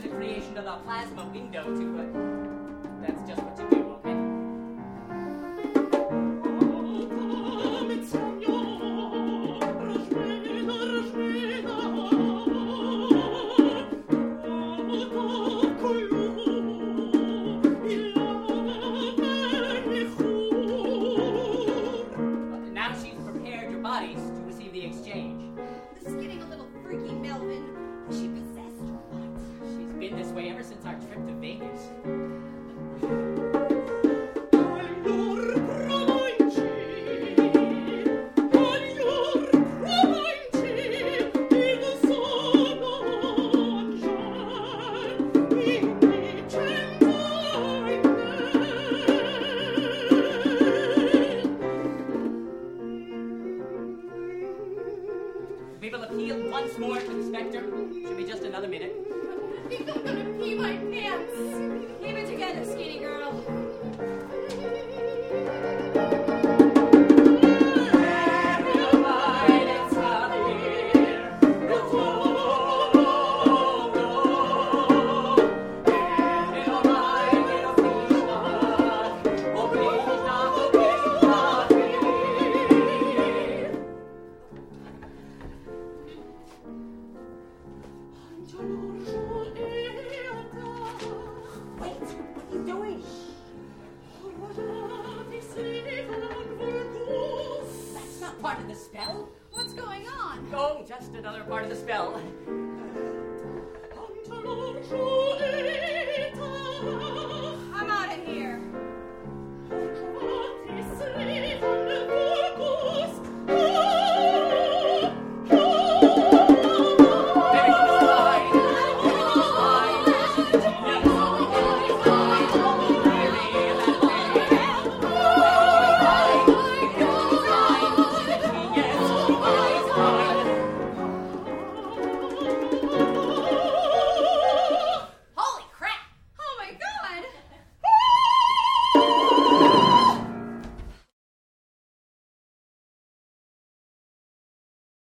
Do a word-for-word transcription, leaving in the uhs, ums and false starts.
use a creation of the plasma window to, uh, that's just what you do, okay? Now she's prepared your bodies to receive the exchange. This is getting a little freaky, Melvin. Is she possessed or what? She's been this way ever since our trip to Vegas. We will appeal once more to the Spectre. Should be just another minute. I think I'm gonna pee my pants. Keep it together, skinny girl. Part of the spell? What's going on? Oh, just another part of the spell.